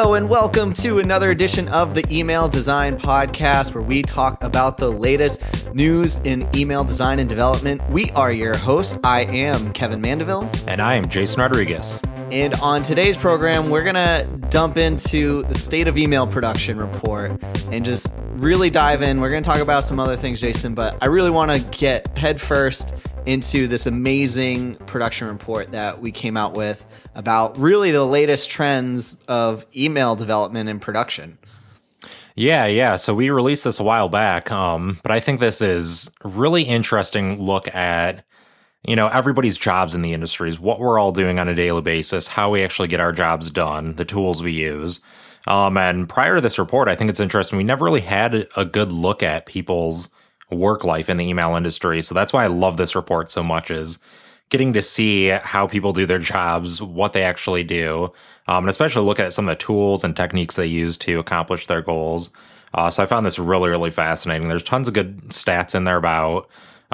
Hello and welcome to another edition of the Email Design Podcast, where we talk about the latest news in email design and development. We are your hosts. I am Kevin Mandeville. And I am Jason Rodriguez. And on today's program, we're going to dump into the State of Email Production report and just really dive in. We're going to talk about some other things, Jason, but I really want to get head first into this amazing production report that we came out with about really the latest trends of email development and production. Yeah. So we released this a while back, but I think this is a really interesting look at, everybody's jobs in the industries, what we're all doing on a daily basis, how we actually get our jobs done, the tools we use. And prior to this report, I think it's interesting. We never really had a good look at people's work life in the email industry. So that's why I love this report so much, is getting to see how people do their jobs, what they actually do, and especially look at some of the tools and techniques they use to accomplish their goals. So I found this really, really fascinating. There's tons of good stats in there about,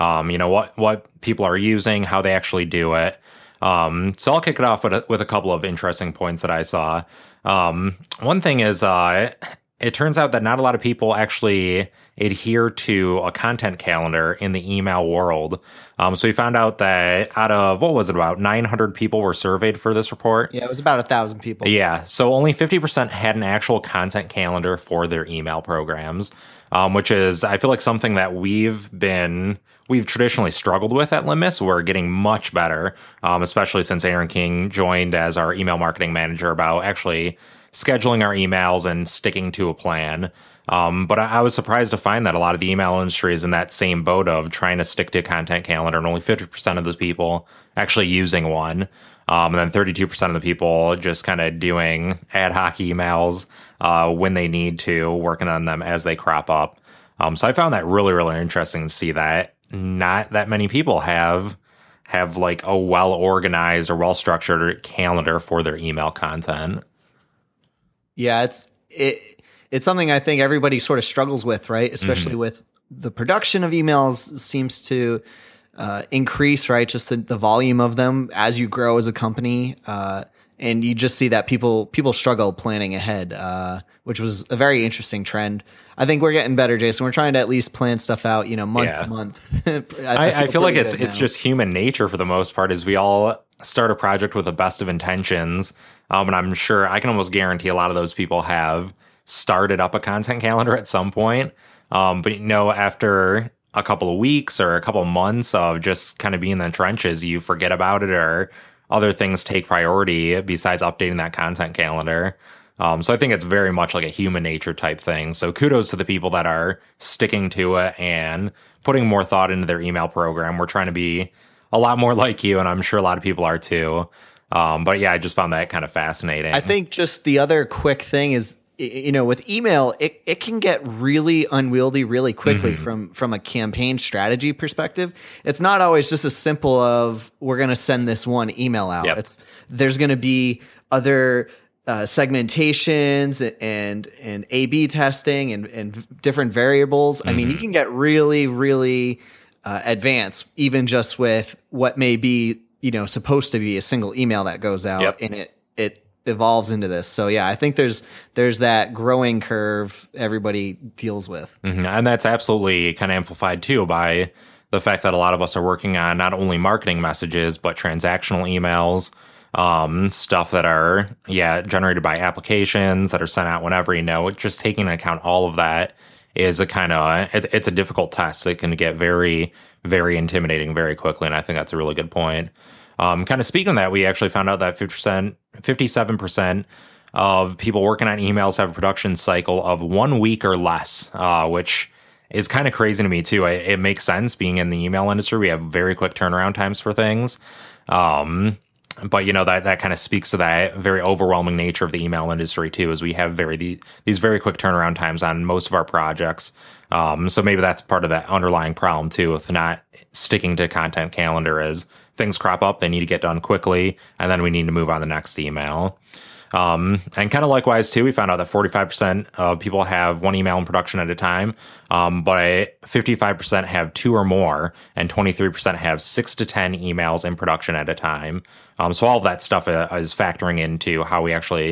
what people are using, how they actually do it. So I'll kick it off with a couple of interesting points that I saw. One thing is, it turns out that not a lot of people actually adhere to a content calendar in the email world. So we found out that out of, about 900 people were surveyed for this report? Yeah, it was about 1,000 people. Yeah, so only 50% had an actual content calendar for their email programs, which is, I feel like, something that we've traditionally struggled with at Limbus. We're getting much better, especially since Aaron King joined as our email marketing manager, about actually scheduling our emails and sticking to a plan. But I was surprised to find that a lot of the email industry is in that same boat of trying to stick to a content calendar, and only 50% of those people actually using one. And then 32% of the people just kind of doing ad hoc emails when they need to, working on them as they crop up. So I found that really, really interesting to see that not that many people have like a well-organized or well-structured calendar for their email content. Yeah, it's something I think everybody sort of struggles with, right? Especially with the production of emails seems to increase, right? Just the volume of them as you grow as a company. And you just see that people struggle planning ahead, which was a very interesting trend. I think we're getting better, Jason. We're trying to at least plan stuff out, month to month. I feel like it's just human nature for the most part, is we all start a project with the best of intentions. And I'm sure I can almost guarantee a lot of those people have started up a content calendar at some point. But after a couple of weeks or a couple of months of just kind of being in the trenches, you forget about it, or other things take priority besides updating that content calendar. So I think it's very much like a human nature type thing. So kudos to the people that are sticking to it and putting more thought into their email program. We're trying to be a lot more like you, and I'm sure a lot of people are too. But yeah, I just found that kind of fascinating. I think just the other quick thing is, with email, it can get really unwieldy really quickly from a campaign strategy perspective. It's not always just as simple of, we're going to send this one email out. Yep. There's going to be other segmentations and A/B testing and different variables. I mean, you can get really, really advanced, even just with what may be, supposed to be a single email that goes out, and it evolves into this. So yeah, I think there's that growing curve everybody deals with. And that's absolutely kind of amplified too by the fact that a lot of us are working on not only marketing messages, but transactional emails, stuff that are, generated by applications that are sent out whenever, just taking into account all of that is it's a difficult test. It can get very, very intimidating very quickly. And I think that's a really good point. Kind of speaking of that, we actually found out that 57% of people working on emails have a production cycle of 1 week or less, which is kind of crazy to me too. It makes sense, being in the email industry. We have very quick turnaround times for things. But that kind of speaks to that very overwhelming nature of the email industry too, as we have these very quick turnaround times on most of our projects. So maybe that's part of that underlying problem too, with not sticking to content calendar, as things crop up, they need to get done quickly, and then we need to move on to the next email. And kind of likewise too, we found out that 45% of people have one email in production at a time, but 55% have 2 or more, and 23% have 6 to 10 emails in production at a time. So all of that stuff is factoring into how we actually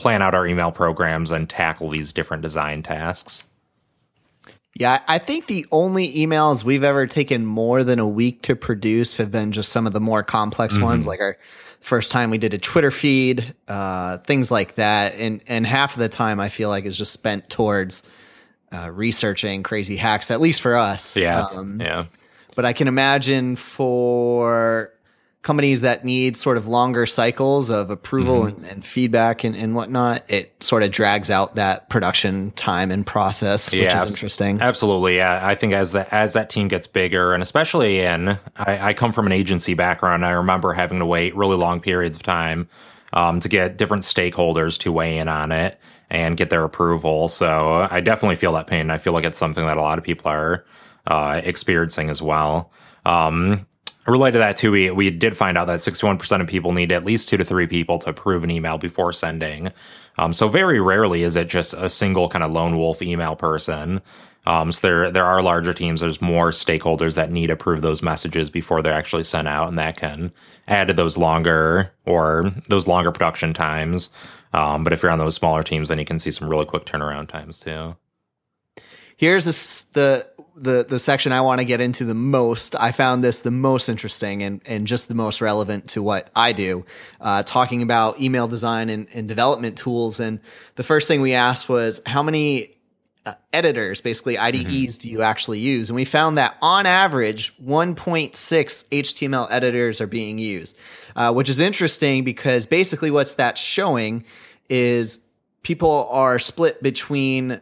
plan out our email programs and tackle these different design tasks. Yeah, I think the only emails we've ever taken more than a week to produce have been just some of the more complex ones, like our first time we did a Twitter feed, things like that. And half of the time I feel like is just spent towards researching crazy hacks, at least for us. Yeah. But I can imagine for companies that need sort of longer cycles of approval and feedback and whatnot, it sort of drags out that production time and process, which is interesting. Absolutely. Yeah. I think as that team gets bigger, and especially I come from an agency background, I remember having to wait really long periods of time to get different stakeholders to weigh in on it and get their approval. So I definitely feel that pain. I feel like it's something that a lot of people are experiencing as well. Related to that too, we did find out that 61% of people need at least 2 to 3 people to approve an email before sending. So very rarely is it just a single kind of lone wolf email person. So there are larger teams. There's more stakeholders that need to approve those messages before they're actually sent out, and that can add to those longer production times. But if you're on those smaller teams, then you can see some really quick turnaround times too. Here's the section I want to get into the most. I found this the most interesting and just the most relevant to what I do, talking about email design and development tools. And the first thing we asked was, how many editors, basically IDEs, do you actually use? And we found that on average, 1.6 HTML editors are being used, which is interesting because basically what's that's showing is people are split between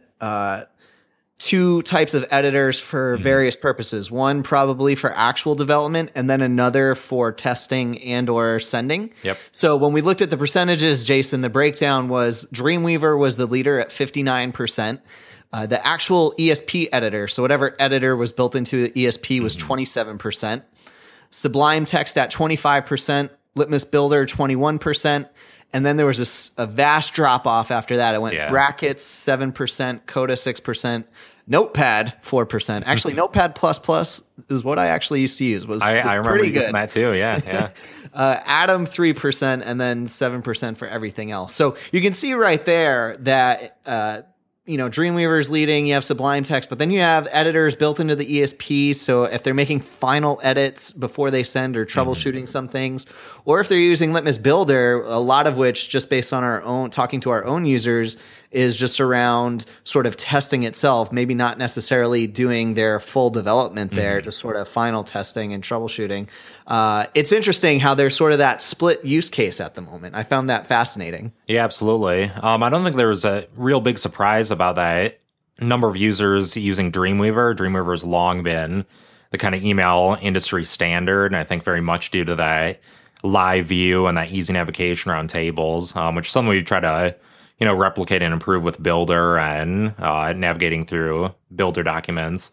2 types of editors for various purposes. One probably for actual development, and then another for testing and or sending. Yep. So when we looked at the percentages, Jason, the breakdown was Dreamweaver was the leader at 59%. The actual ESP editor, so whatever editor was built into the ESP, was 27%. Sublime Text at 25%. Litmus Builder 21%. And then there was a vast drop off after that. It went Brackets 7%, Coda 6%, Notepad 4%. Actually, Notepad is what I actually used to use. I remember using that too. Yeah. Atom 3%, and then 7% for everything else. So you can see right there that Dreamweaver's leading, you have Sublime Text, but then you have editors built into the ESP. So if they're making final edits before they send or troubleshooting some things, or if they're using Litmus Builder, a lot of which just based on talking to our own users is just around sort of testing itself, maybe not necessarily doing their full development there, just sort of final testing and troubleshooting. It's interesting how there's sort of that split use case at the moment. I found that fascinating. Yeah, absolutely. I don't think there was a real big surprise about that number of users using Dreamweaver. Dreamweaver's long been the kind of email industry standard, and I think very much due to that live view and that easy navigation around tables, which is something we try to replicate and improve with Builder and navigating through Builder documents.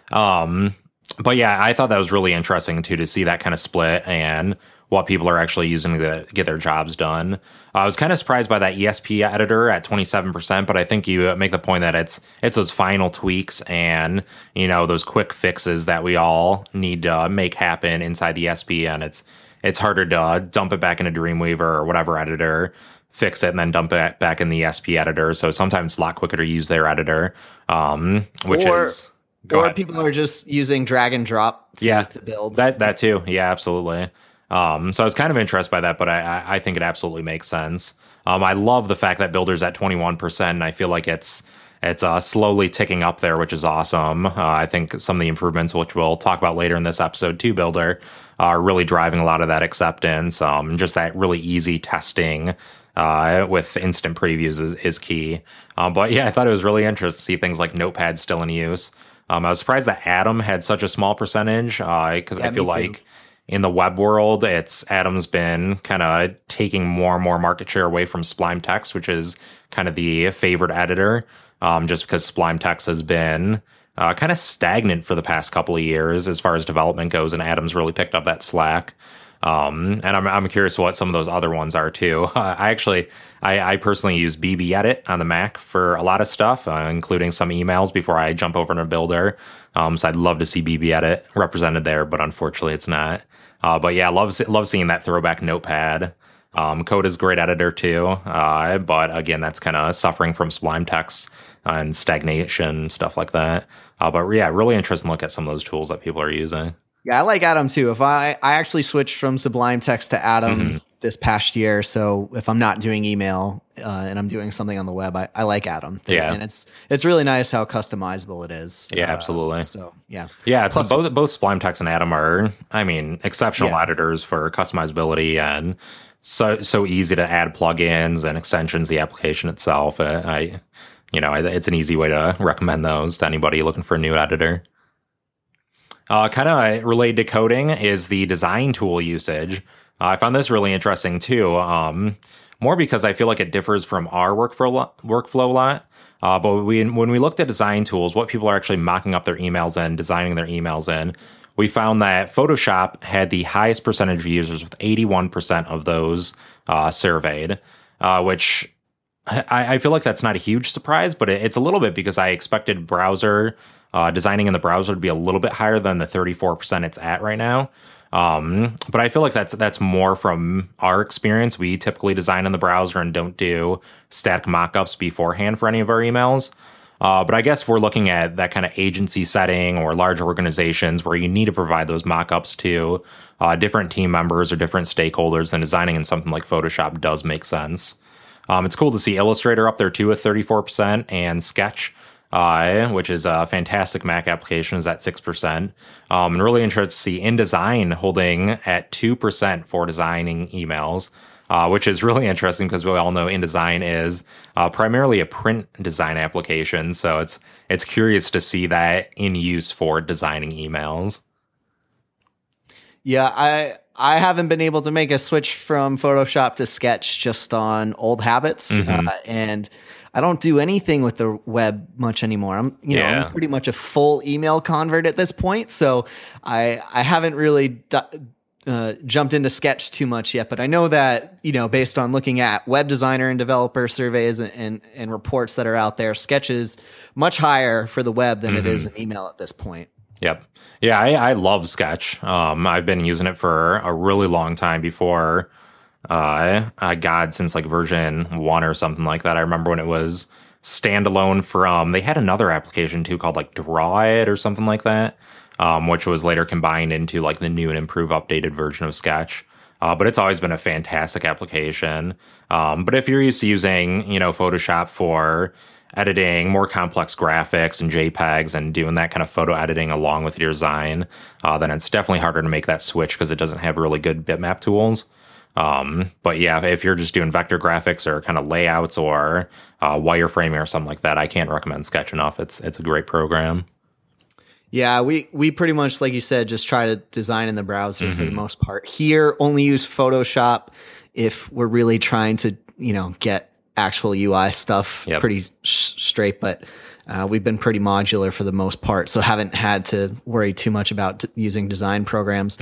But yeah, I thought that was really interesting too, to see that kind of split and what people are actually using to get their jobs done. I was kind of surprised by that ESP editor at 27%, but I think you make the point that it's those final tweaks and those quick fixes that we all need to make happen inside the ESP, and it's harder to dump it back into Dreamweaver or whatever editor, fix it, and then dump it back in the ESP editor. So sometimes it's a lot quicker to use their editor, people are just using drag and drop to build. That too. Yeah, absolutely. So I was kind of interested by that, but I think it absolutely makes sense. I love the fact that Builder's at 21%, and I feel like it's slowly ticking up there, which is awesome. I think some of the improvements, which we'll talk about later in this episode to Builder, are really driving a lot of that acceptance. Just that really easy testing with instant previews is key. But yeah, I thought it was really interesting to see things like Notepad still in use. I was surprised that Atom had such a small percentage because I feel like in the web world, Atom's been kind of taking more and more market share away from Sublime Text, which is kind of the favored editor, just because Sublime Text has been kind of stagnant for the past couple of years as far as development goes, and Atom's really picked up that slack. And I'm curious what some of those other ones are too. I personally use BB Edit on the Mac for a lot of stuff, including some emails before I jump over to Builder. So I'd love to see BB Edit represented there, but unfortunately it's not. But yeah, love seeing that throwback Notepad Code is a great editor too, but again, that's kind of suffering from Sublime Text and stagnation, stuff like that. But yeah, really interesting to look at some of those tools that people are using. Yeah, I like Atom too. If I actually switched from Sublime Text to Atom this past year, so if I'm not doing email and I'm doing something on the web, I like Atom. Yeah, and it's really nice how customizable it is. Yeah, absolutely. So yeah, it's both Sublime Text and Atom are, I mean, exceptional editors for customizability and so easy to add plugins and extensions. The application itself, it's an easy way to recommend those to anybody looking for a new editor. Kind of related to coding is the design tool usage. I found this really interesting too, more because I feel like it differs from our workflow a lot. But when we looked at design tools, what people are actually mocking up their emails in, designing their emails in, we found that Photoshop had the highest percentage of users with 81% of those surveyed, which I feel like that's not a huge surprise, but it's a little bit because I expected browser designing in the browser to be a little bit higher than the 34% it's at right now. But I feel like that's more from our experience. We typically design in the browser and don't do static mockups beforehand for any of our emails. But I guess if we're looking at that kind of agency setting or larger organizations where you need to provide those mockups to different team members or different stakeholders, then designing in something like Photoshop does make sense. It's cool to see Illustrator up there too at 34% and Sketch, which is a fantastic Mac application, is at 6%. And really interested to see InDesign holding at 2% for designing emails, which is really interesting because we all know InDesign is primarily a print design application. So it's curious to see that in use for designing emails. Yeah, I haven't been able to make a switch from Photoshop to Sketch just on old habits, and I don't do anything with the web much anymore. I'm pretty much a full email convert at this point, so I haven't really jumped into Sketch too much yet. But I know that based on looking at web designer and developer surveys and reports that are out there, Sketch is much higher for the web than it is in email at this point. Yep. Yeah, I love Sketch. I've been using it for a really long time before, since like version 1 or something like that. I remember when it was standalone they had another application too called like Draw It or something like that, which was later combined into like the new and improved updated version of Sketch. But it's always been a fantastic application. But if you're used to using, Photoshop for editing more complex graphics and JPEGs and doing that kind of photo editing along with your design, then it's definitely harder to make that switch because it doesn't have really good bitmap tools. But yeah, if you're just doing vector graphics or kind of layouts or wireframing or something like that, I can't recommend Sketch enough. It's a great program. Yeah, we pretty much, like you said, just try to design in the browser for the most part. Here, only use Photoshop if we're really trying to, get actual UI stuff pretty straight. But we've been pretty modular for the most part, so haven't had to worry too much about using design programs.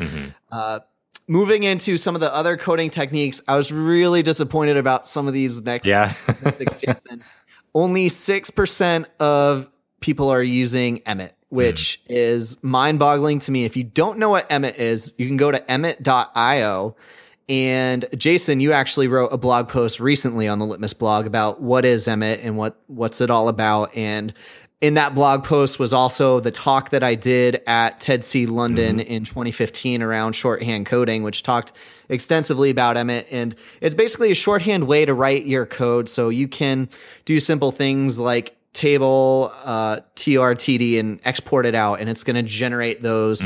Moving into some of the other coding techniques, I was really disappointed about some of these next. Jason. Only 6% of people are using Emmet, which is mind-boggling to me. If you don't know what Emmet is, you can go to emmet.io. And Jason, you actually wrote a blog post recently on the Litmus blog about what is Emmet and what's it all about. And in that blog post was also the talk that I did at TEDC London in 2015 around shorthand coding, which talked extensively about Emmet. And it's basically a shorthand way to write your code. So you can do simple things like table, TRTD, and export it out. And it's going to generate those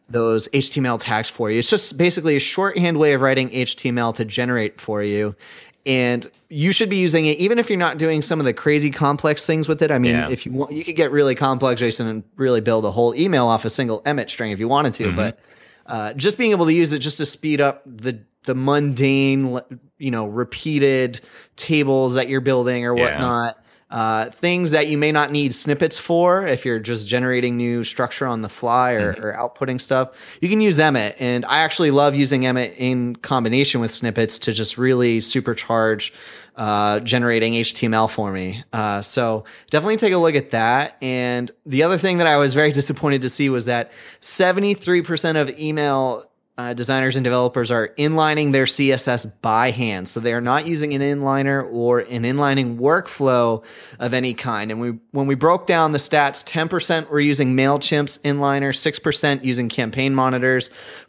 HTML tags for you. It's just basically a shorthand way of writing HTML to generate for you. And you should be using it even if you're not doing some of the crazy complex things with it. I mean, if you want, you could get really complex, Jason, and really build a whole email off a single Emmet string if you wanted to. But just being able to use it just to speed up the mundane, repeated tables that you're building or whatnot. Things that you may not need snippets for if you're just generating new structure on the fly or outputting stuff, you can use Emmet. And I actually love using Emmet in combination with snippets to just really supercharge generating HTML for me. So definitely take a look at that. And the other thing that I was very disappointed to see was that 73% of email designers and developers are inlining their CSS by hand. So they are not using an inliner or an inlining workflow of any kind. And when we broke down the stats, 10% were using MailChimp's inliner, 6% using campaign monitors,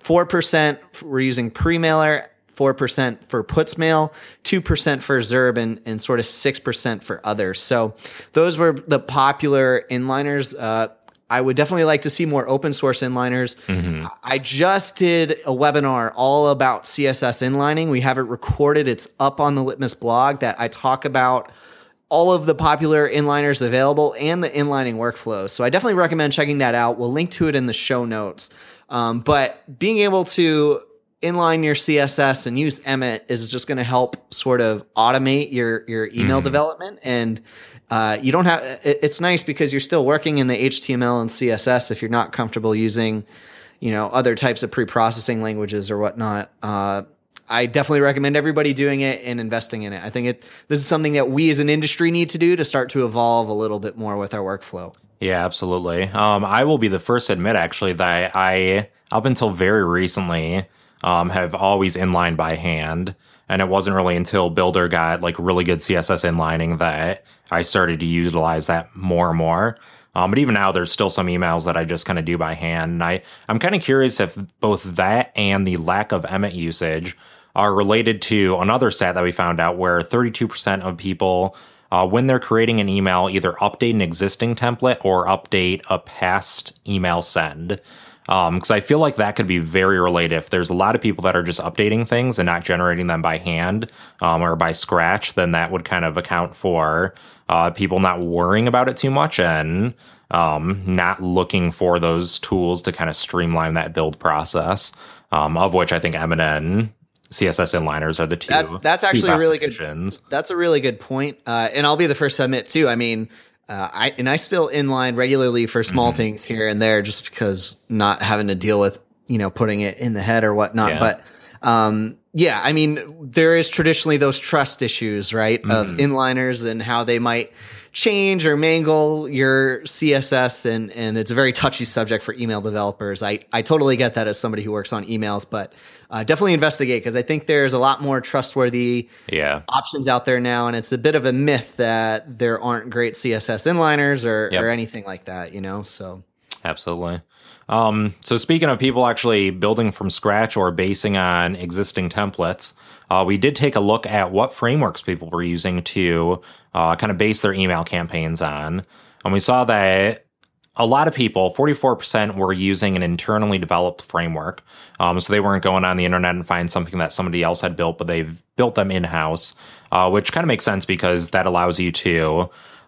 4% were using Premailer, 4% for Putsmail, 2% for Zurb, and sort of 6% for others. So those were the popular inliners. I would definitely like to see more open source inliners. I just did a webinar all about CSS inlining. We have it recorded. It's up on the Litmus blog that I talk about all of the popular inliners available and the inlining workflows. So I definitely recommend checking that out. We'll link to it in the show notes. But being able to inline your CSS and use Emmet is just going to help sort of automate your email development. And you don't have, it's nice because you're still working in the HTML and CSS if you're not comfortable using, other types of pre-processing languages or whatnot. I definitely recommend everybody doing it and investing in it. I think this is something that we as an industry need to do to start to evolve a little bit more with our workflow. Yeah, absolutely. I will be the first to admit, actually, that I, up until very recently, have always inlined by hand. And it wasn't really until Builder got like really good CSS inlining that I started to utilize that more and more. But even now, there's still some emails that I just kind of do by hand. And I'm kind of curious if both that and the lack of Emmet usage are related to another stat that we found out where 32% of people, when they're creating an email, either update an existing template or update a past email send. Because I feel like that could be very related. If there's a lot of people that are just updating things and not generating them by hand or by scratch, then that would kind of account for people not worrying about it too much and not looking for those tools to kind of streamline that build process, of which I think Emmet and CSS inliners are the two. That's actually two a really good. That's a really good point. And I'll be the first to admit too. I mean, I still inline regularly for small things here and there, just because not having to deal with putting it in the head or whatnot. Yeah. But I mean, there is traditionally those trust issues, right, of inliners and how they might change or mangle your CSS, and it's a very touchy subject for email developers. I totally get that as somebody who works on emails, but definitely investigate, because I think there's a lot more trustworthy options out there now, and it's a bit of a myth that there aren't great CSS inliners or anything like that, so. Absolutely. So speaking of people actually building from scratch or basing on existing templates, we did take a look at what frameworks people were using to kind of base their email campaigns on. And we saw that a lot of people, 44%, were using an internally developed framework. So they weren't going on the internet and find something that somebody else had built, but they've built them in-house, which kind of makes sense because that allows you to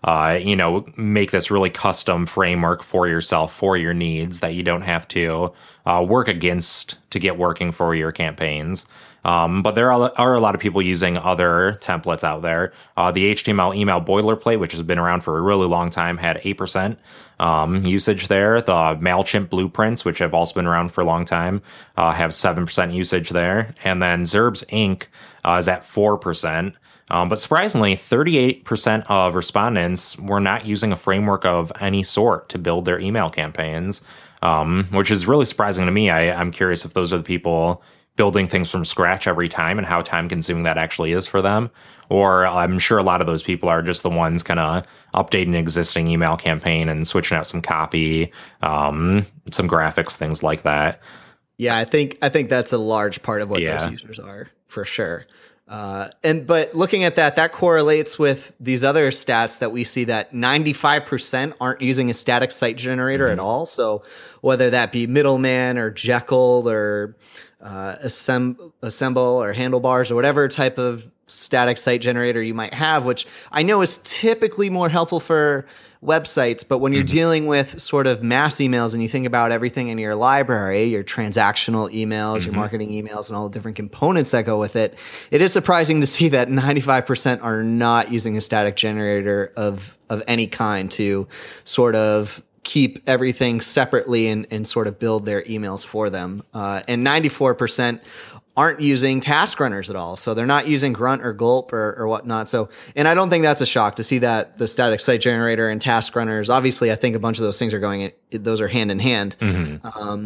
make this really custom framework for yourself, for your needs, that you don't have to work against to get working for your campaigns. But there are a lot of people using other templates out there. The HTML email boilerplate, which has been around for a really long time, had 8% usage there. The MailChimp blueprints, which have also been around for a long time, have 7% usage there. And then Zurb's Inc. Is at 4%. But surprisingly, 38% of respondents were not using a framework of any sort to build their email campaigns, which is really surprising to me. I'm curious if those are the people building things from scratch every time and how time-consuming that actually is for them. Or I'm sure a lot of those people are just the ones kind of updating an existing email campaign and switching out some copy, some graphics, things like that. Yeah, I think that's a large part of what those users are, for sure. But looking at that correlates with these other stats that we see, that 95% aren't using a static site generator at all. So whether that be Middleman or Jekyll or Assemble or Handlebars or whatever type of static site generator you might have, which I know is typically more helpful for websites, but when you're dealing with sort of mass emails and you think about everything in your library, your transactional emails, your marketing emails, and all the different components that go with it, it is surprising to see that 95% are not using a static generator of any kind to sort of keep everything separately and sort of build their emails for them. And 94% aren't using task runners at all. So they're not using Grunt or Gulp or whatnot. So, and I don't think that's a shock to see that the static site generator and task runners, obviously I think a bunch of those things are those are hand in hand.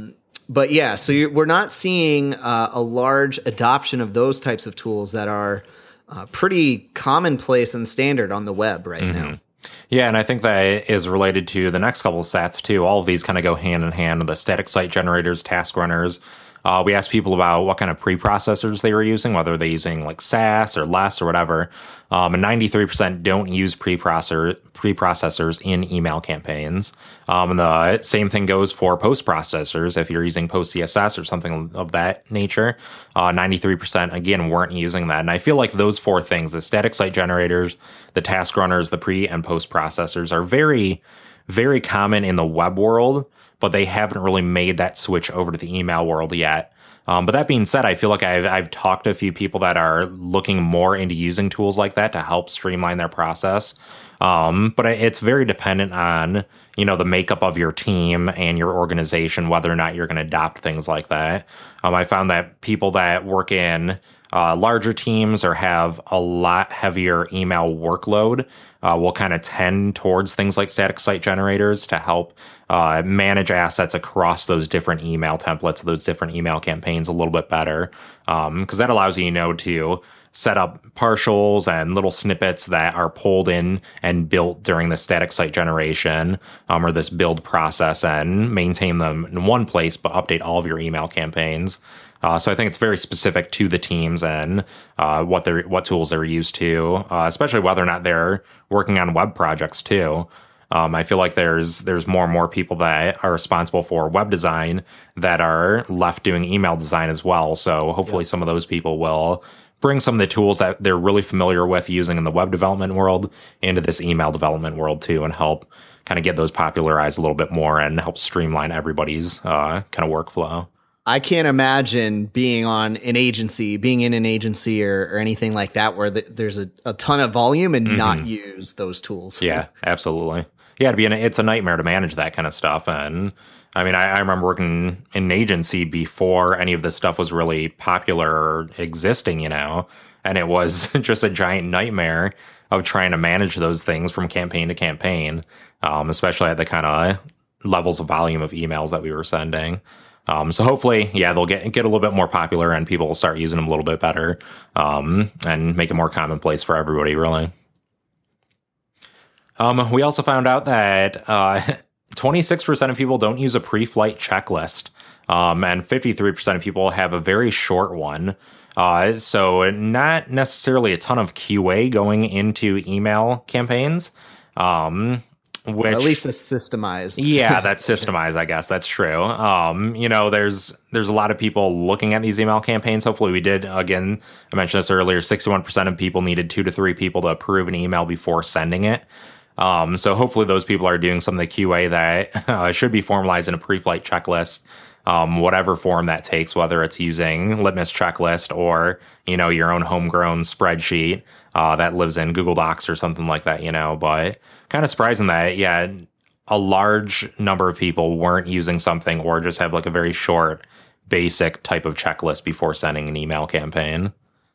But yeah, so we're not seeing a large adoption of those types of tools that are pretty commonplace and standard on the web right now. Yeah, and I think that is related to the next couple of stats too. All of these kind of go hand in hand, the static site generators, task runners. We asked people about what kind of preprocessors they were using, whether they're using like SAS or LESS or whatever. And 93% don't use preprocessors in email campaigns. And the same thing goes for post processors. If you're using post CSS or something of that nature, 93% again weren't using that. And I feel like those four things, the static site generators, the task runners, the pre and post processors, are very, very common in the web world, but they haven't really made that switch over to the email world yet. But that being said, I feel like I've talked to a few people that are looking more into using tools like that to help streamline their process. But it's very dependent on, the makeup of your team and your organization, whether or not you're going to adopt things like that. I found that people that work in larger teams or have a lot heavier email workload will kind of tend towards things like static site generators to help manage assets across those different email templates, those different email campaigns a little bit better. Because that allows you, to set up partials and little snippets that are pulled in and built during the static site generation or this build process and maintain them in one place, but update all of your email campaigns. So I think it's very specific to the teams and what tools they're used to, especially whether or not they're working on web projects too. I feel like there's more and more people that are responsible for web design that are left doing email design as well. So hopefully some of those people will bring some of the tools that they're really familiar with using in the web development world into this email development world too, and help kind of get those popularized a little bit more and help streamline everybody's kind of workflow. I can't imagine being in an agency or anything like that where there's a ton of volume and not use those tools. Yeah, absolutely. Yeah, it's a nightmare to manage that kind of stuff. And I mean, I remember working in an agency before any of this stuff was really popular or existing, and it was just a giant nightmare of trying to manage those things from campaign to campaign, especially at the kind of levels of volume of emails that we were sending. So hopefully, they'll get a little bit more popular and people will start using them a little bit better and make it more commonplace for everybody, really. We also found out that 26% of people don't use a pre-flight checklist, and 53% of people have a very short one. So not necessarily a ton of QA going into email campaigns. Which, at least it's systemized. Yeah, that's systemized, I guess. That's true. There's a lot of people looking at these email campaigns. Hopefully we did. Again, I mentioned this earlier, 61% of people needed 2 to 3 people to approve an email before sending it. So hopefully those people are doing some of the QA that should be formalized in a pre-flight checklist, whatever form that takes, whether it's using Litmus checklist or, your own homegrown spreadsheet that lives in Google Docs or something like that, but kind of surprising that, a large number of people weren't using something or just have like a very short, basic type of checklist before sending an email campaign.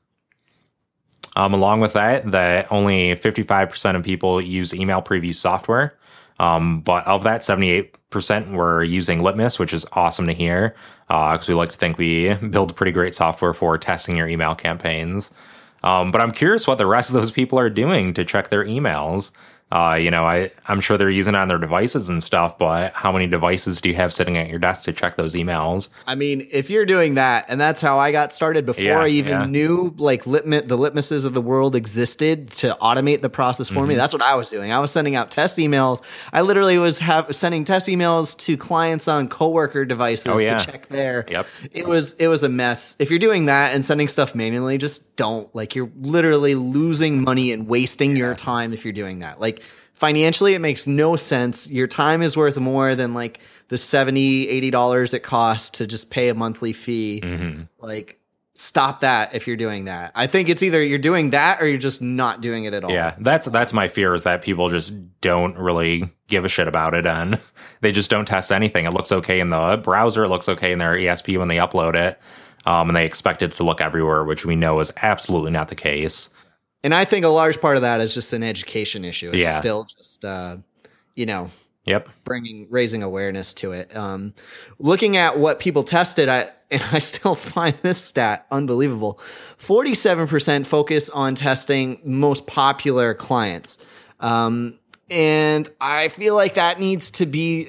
Along with that only 55% of people use email preview software. But of that, 78% were using Litmus, which is awesome to hear, because we like to think we build pretty great software for testing your email campaigns. But I'm curious what the rest of those people are doing to check their emails. I'm sure they're using it on their devices and stuff, but how many devices do you have sitting at your desk to check those emails? I mean, if you're doing that, and that's how I got started before I even knew like the Litmuses of the world existed to automate the process for me. That's what I was doing. I was sending out test emails. I literally was sending test emails to clients on coworker devices to check there. Yep. It was a mess. If you're doing that and sending stuff manually, just don't. Like, you're literally losing money and wasting your time if you're doing that. Like, financially, it makes no sense. Your time is worth more than like the $70, $80 it costs to just pay a monthly fee. Like, stop that if you're doing that. I think it's either you're doing that or you're just not doing it at all. Yeah, that's my fear, is that people just don't really give a shit about it and they just don't test anything. It looks okay in the browser. It looks okay in their ESP when they upload it. And they expect it to look everywhere, which we know is absolutely not the case. And I think a large part of that is just an education issue. It's still just, Yep. raising awareness to it. Looking at what people tested, I still find this stat unbelievable. 47% focus on testing most popular clients. And I feel like that needs to be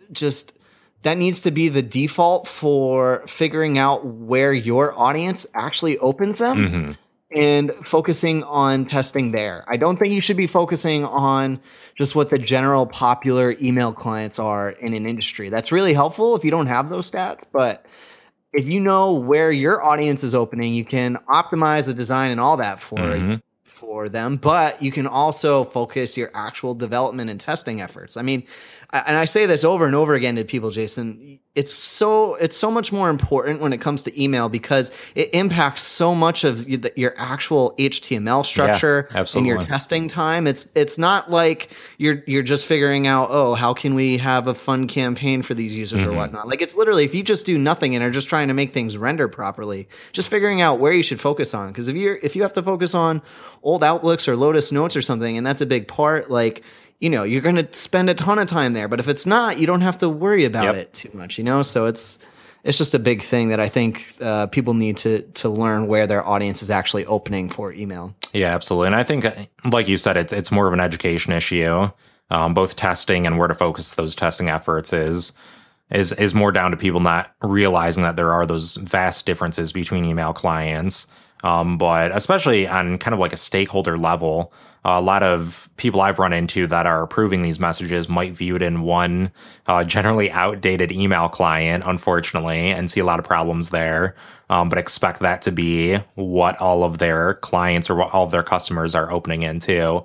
the default for figuring out where your audience actually opens them and focusing on testing there. I don't think you should be focusing on just what the general popular email clients are in an industry. That's really helpful if you don't have those stats, but if you know where your audience is opening, you can optimize the design and all that for them, but you can also focus your actual development and testing efforts. I mean, and I say this over and over again to people, Jason, it's so much more important when it comes to email because it impacts so much of your actual HTML structure and your testing time. It's not like you're just figuring out, oh, how can we have a fun campaign for these users or whatnot. Like it's literally, if you just do nothing and are just trying to make things render properly, just figuring out where you should focus on. Because if you have to focus on old Outlooks or Lotus Notes or something, and that's a big part, like, you know, you're going to spend a ton of time there. But if it's not, you don't have to worry about it too much, you know? So it's just a big thing that I think people need to learn where their audience is actually opening for email. Yeah, absolutely. And I think, like you said, it's more of an education issue. Both testing and where to focus those testing efforts is more down to people not realizing that there are those vast differences between email clients. But especially on kind of like a stakeholder level, a lot of people I've run into that are approving these messages might view it in one generally outdated email client, unfortunately, and see a lot of problems there, but expect that to be what all of their clients or what all of their customers are opening into.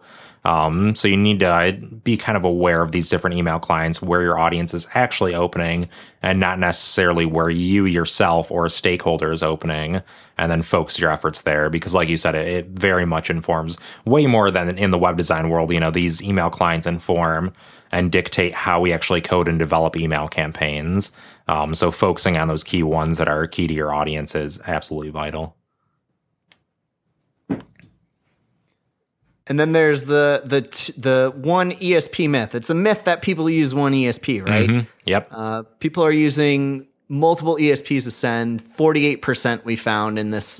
So you need to be kind of aware of these different email clients, where your audience is actually opening and not necessarily where you yourself or a stakeholder is opening, and then focus your efforts there. Because like you said, it very much informs way more than in the web design world. You know, these email clients inform and dictate how we actually code and develop email campaigns. So focusing on those key ones that are key to your audience is absolutely vital. And then there's the one ESP myth. It's a myth that people use one ESP, right? Yep. People are using multiple ESPs to send. 48% we found in this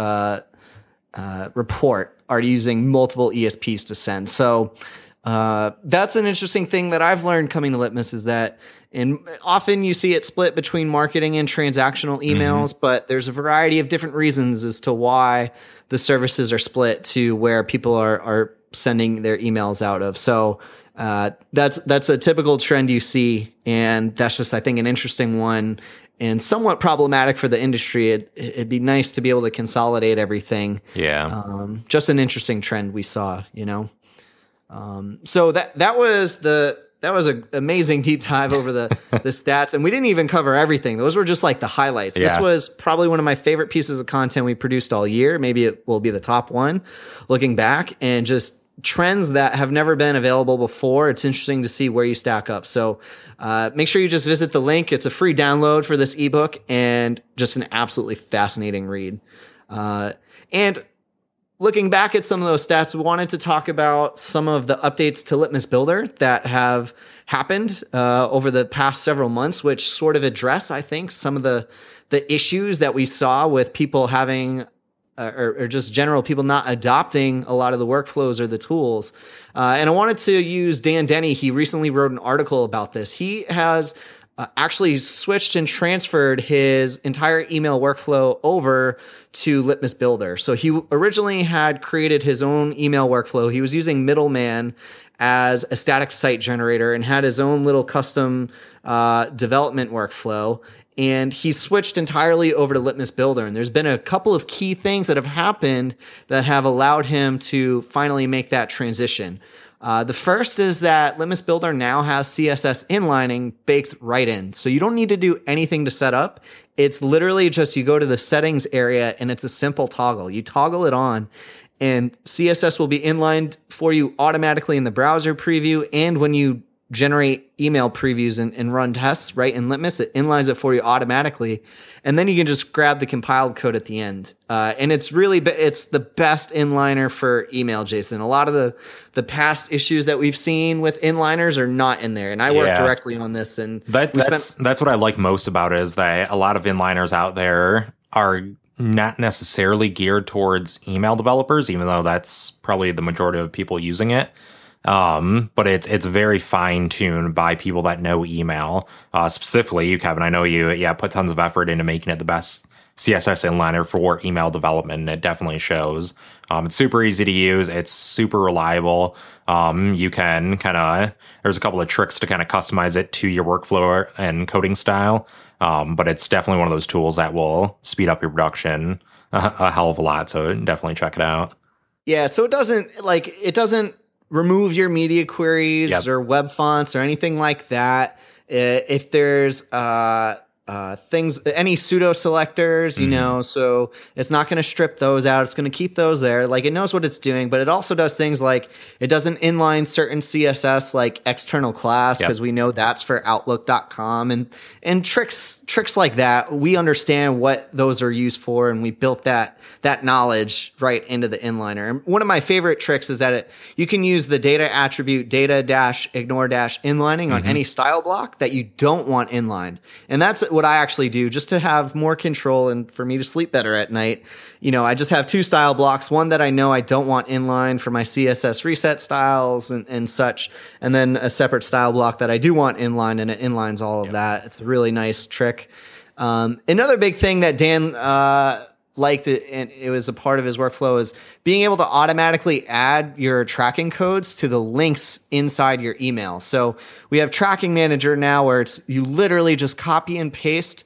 report are using multiple ESPs to send. So that's an interesting thing that I've learned coming to Litmus is that, and often you see it split between marketing and transactional emails, but there's a variety of different reasons as to why the services are split to where people are sending their emails out of. So that's a typical trend you see, and that's just, I think, an interesting one and somewhat problematic for the industry. It'd be nice to be able to consolidate everything. Yeah. Just an interesting trend we saw, you know. So that was an amazing deep dive over the stats, and we didn't even cover everything. Those were just like the highlights. Yeah. This was probably one of my favorite pieces of content we produced all year. Maybe it will be the top one looking back, and just trends that have never been available before. It's interesting to see where you stack up. So make sure you just visit the link. It's a free download for this ebook and just an absolutely fascinating read. And looking back at some of those stats, we wanted to talk about some of the updates to Litmus Builder that have happened over the past several months, which sort of address, I think, some of the issues that we saw with people having or just general people not adopting a lot of the workflows or the tools. And I wanted to use Dan Denny. He recently wrote an article about this. He has actually switched and transferred his entire email workflow over to Litmus Builder. So he originally had created his own email workflow. He was using Middleman as a static site generator and had his own little custom development workflow. And he switched entirely over to Litmus Builder. And there's been a couple of key things that have happened that have allowed him to finally make that transition. The first is that Litmus Builder now has CSS inlining baked right in. So you don't need to do anything to set up. It's literally just you go to the settings area and it's a simple toggle. You toggle it on and CSS will be inlined for you automatically in the browser preview. And when you generate email previews and run tests, right? In Litmus, it inlines it for you automatically. And then you can just grab the compiled code at the end. And it's the best inliner for email, Jason. A lot of the past issues that we've seen with inliners are not in there. And I work directly on this. And that's what I like most about it, is that a lot of inliners out there are not necessarily geared towards email developers, even though that's probably the majority of people using it. But it's very fine tuned by people that know email. Specifically you, Kevin, I know you put tons of effort into making it the best CSS inliner for email development, and it definitely shows. It's super easy to use. It's super reliable. You can there's a couple of tricks to kind of customize it to your workflow and coding style. But it's definitely one of those tools that will speed up your production a hell of a lot. So definitely check it out. Yeah. So it doesn't remove your media queries or web fonts or anything like that. If there's things, any pseudo selectors, so it's not going to strip those out. It's going to keep those there. Like, it knows what it's doing, but it also does things like it doesn't inline certain CSS like external class, because we know that's for Outlook.com and tricks like that. We understand what those are used for, and we built that knowledge right into the inliner. And one of my favorite tricks is that you can use the data attribute data-ignore inlining on any style block that you don't want inlined. And that's what I actually do just to have more control and for me to sleep better at night. I just have two style blocks, one that I know I don't want inline for my CSS reset styles and such, and then a separate style block that I do want inline, and it inlines all of that. It's a really nice trick. Another big thing that Dan liked it, and it was a part of his workflow, is being able to automatically add your tracking codes to the links inside your email. So we have Tracking Manager now, where you literally just copy and paste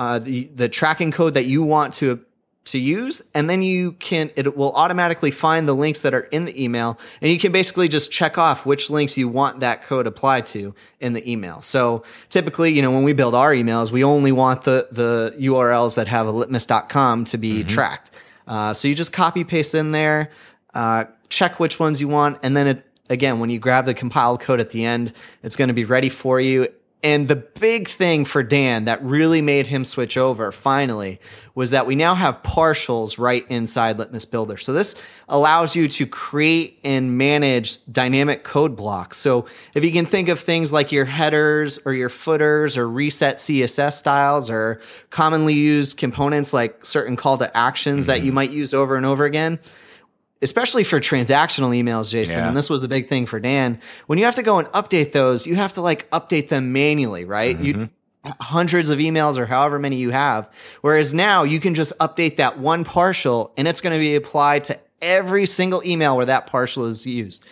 the tracking code that you want to use, and then it will automatically find the links that are in the email, and you can basically just check off which links you want that code applied to in the email. So typically, when we build our emails, we only want the URLs that have a litmus.com to be tracked. So you just copy paste in there, check which ones you want, and then again, when you grab the compiled code at the end, it's going to be ready for you. And the big thing for Dan that really made him switch over finally was that we now have partials right inside Litmus Builder. So this allows you to create and manage dynamic code blocks. So if you can think of things like your headers or your footers or reset CSS styles or commonly used components like certain call to actions that you might use over and over again, especially for transactional emails, Jason, and this was the big thing for Dan. When you have to go and update those, you have to update them manually, right? Hundreds of emails or however many you have. Whereas now you can just update that one partial, and it's going to be applied to every single email where that partial is used,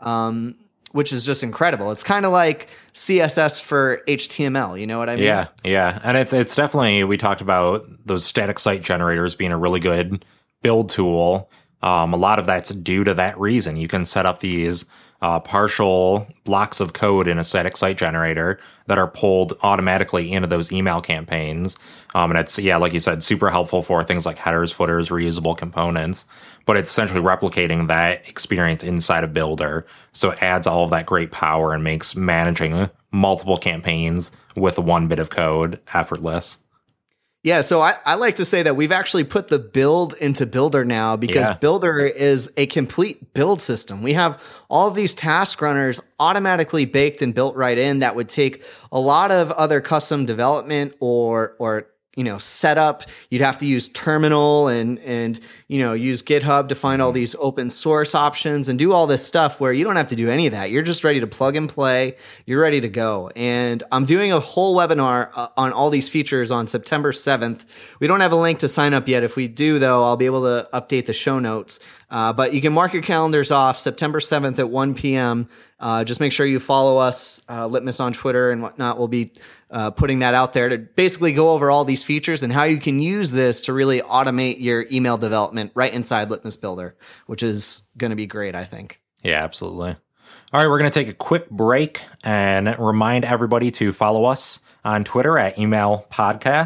which is just incredible. It's kind of like CSS for HTML. You know what I mean? Yeah. And it's definitely, we talked about those static site generators being a really good build tool. A lot of that's due to that reason. You can set up these partial blocks of code in a static site generator that are pulled automatically into those email campaigns. And it's, like you said, super helpful for things like headers, footers, reusable components. But it's essentially replicating that experience inside of Builder. So it adds all of that great power and makes managing multiple campaigns with one bit of code effortless. Yeah, so I like to say that we've actually put the build into Builder now, because Builder is a complete build system. We have all of these task runners automatically baked and built right in that would take a lot of other custom development or setup. You'd have to use Terminal and use GitHub to find all these open source options and do all this stuff where you don't have to do any of that. You're just ready to plug and play. You're ready to go. And I'm doing a whole webinar on all these features on September 7th. We don't have a link to sign up yet. If we do, though, I'll be able to update the show notes. But you can mark your calendars off September 7th at 1 p.m. Just make sure you follow us, Litmus on Twitter and whatnot. We'll be putting that out there to basically go over all these features and how you can use this to really automate your email development right inside Litmus Builder, which is going to be great, I think. Yeah, absolutely. All right, we're going to take a quick break and remind everybody to follow us on Twitter at Email Podcast.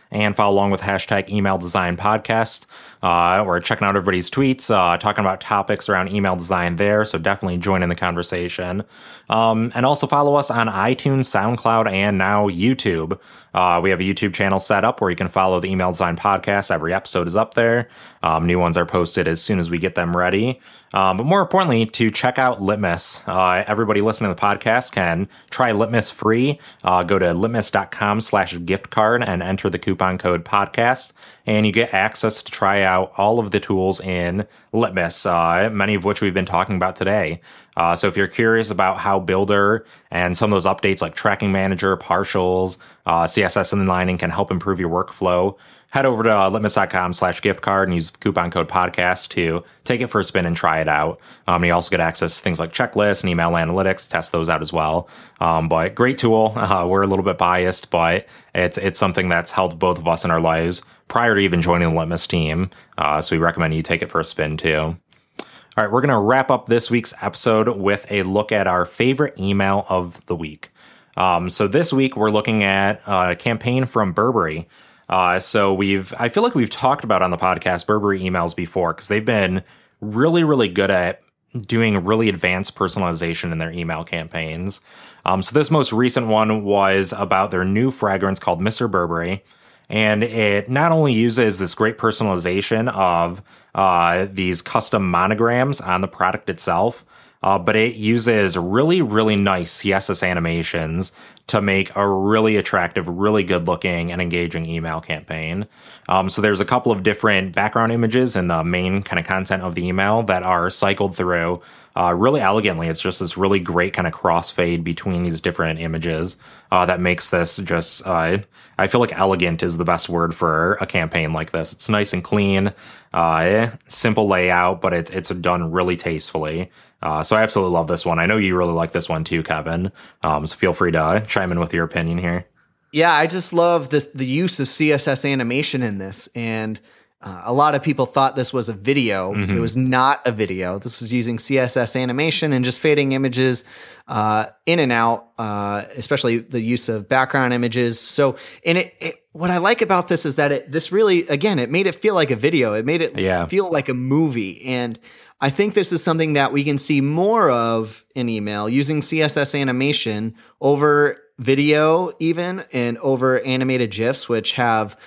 and follow along with hashtag Email Design Podcast. We're checking out everybody's tweets, talking about topics around email design there, so definitely join in the conversation. And also follow us on iTunes, SoundCloud, and now YouTube. We have a YouTube channel set up where you can follow the Email Design Podcast. Every episode is up there. New ones are posted as soon as we get them ready. But more importantly, to check out Litmus. Everybody listening to the podcast can try Litmus free. Go to litmus.com/giftcard and enter the coupon code podcast, and you get access to try out all of the tools in Litmus, many of which we've been talking about today. So if you're curious about how Builder and some of those updates like Tracking Manager, Partials, CSS inlining can help improve your workflow, head over to litmus.com/giftcard and use coupon code podcast to take it for a spin and try it out. You also get access to things like checklists and email analytics, test those out as well. But great tool. We're a little bit biased, but it's something that's helped both of us in our lives prior to even joining the Litmus team. So we recommend you take it for a spin too. All right, we're going to wrap up this week's episode with a look at our favorite email of the week. So this week we're looking at a campaign from Burberry. I feel like we've talked about on the podcast Burberry emails before because they've been really, really good at doing really advanced personalization in their email campaigns. So this most recent one was about their new fragrance called Mr. Burberry. And it not only uses this great personalization of these custom monograms on the product itself, but it uses really, really nice CSS animations to make a really attractive, really good looking and engaging email campaign. So there's a couple of different background images in the main kind of content of the email that are cycled through really elegantly. It's just this really great kind of crossfade between these different images that makes this just, I feel like elegant is the best word for a campaign like this. It's nice and clean, simple layout, but it's done really tastefully. So I absolutely love this one. I know you really like this one too, Kevin. So feel free to chime in with your opinion here. Yeah, I just love the use of CSS animation in this. And a lot of people thought this was a video. Mm-hmm. It was not a video. This was using CSS animation and just fading images in and out, especially the use of background images. So, and what I like about this is that it made it feel like a video. It made it feel like a movie. And I think this is something that we can see more of in email, using CSS animation over video even, and over animated GIFs, which have,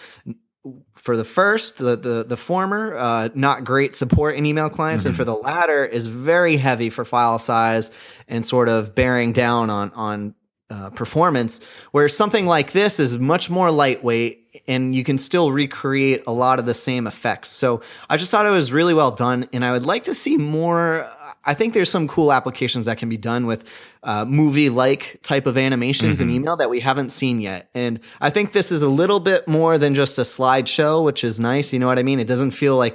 for the first, the former, not great support in email clients, and for the latter is very heavy for file size and sort of bearing down on performance, where something like this is much more lightweight and you can still recreate a lot of the same effects. So I just thought it was really well done, and I would like to see more. I think there's some cool applications that can be done with movie-like type of animations in email that we haven't seen yet. And I think this is a little bit more than just a slideshow, which is nice. You know what I mean? It doesn't feel like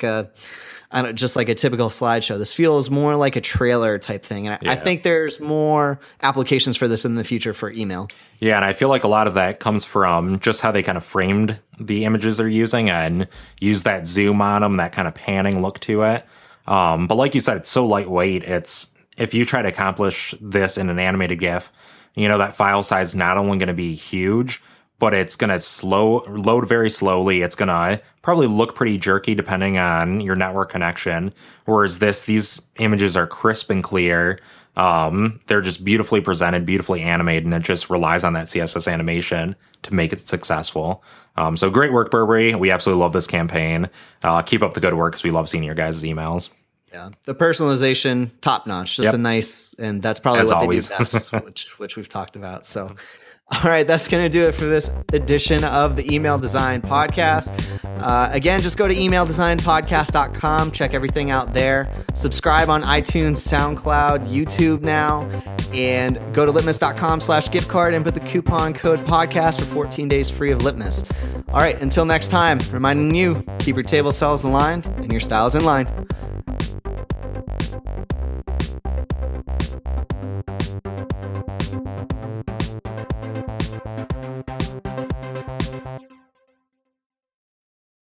just like a typical slideshow. This feels more like a trailer type thing. And I think there's more applications for this in the future for email. Yeah, and I feel like a lot of that comes from just how they kind of framed the images they're using and use that zoom on them, that kind of panning look to it. But like you said, it's so lightweight. If you try to accomplish this in an animated GIF, that file size is not only going to be huge, but it's going to load very slowly. It's going to probably look pretty jerky depending on your network connection. Whereas these images are crisp and clear. They're just beautifully presented, beautifully animated, and it just relies on that CSS animation to make it successful. So great work, Burberry. We absolutely love this campaign. Keep up the good work because we love seeing your guys' emails. Yeah, the personalization, top notch, just a nice, and that's probably as what always. They do best, which we've talked about. So, all right, that's going to do it for this edition of the Email Design Podcast. Again, just go to emaildesignpodcast.com, check everything out there. Subscribe on iTunes, SoundCloud, YouTube now, and go to litmus.com/giftcard and put the coupon code podcast for 14 days free of Litmus. All right, until next time, reminding you, keep your table cells aligned and your styles in line.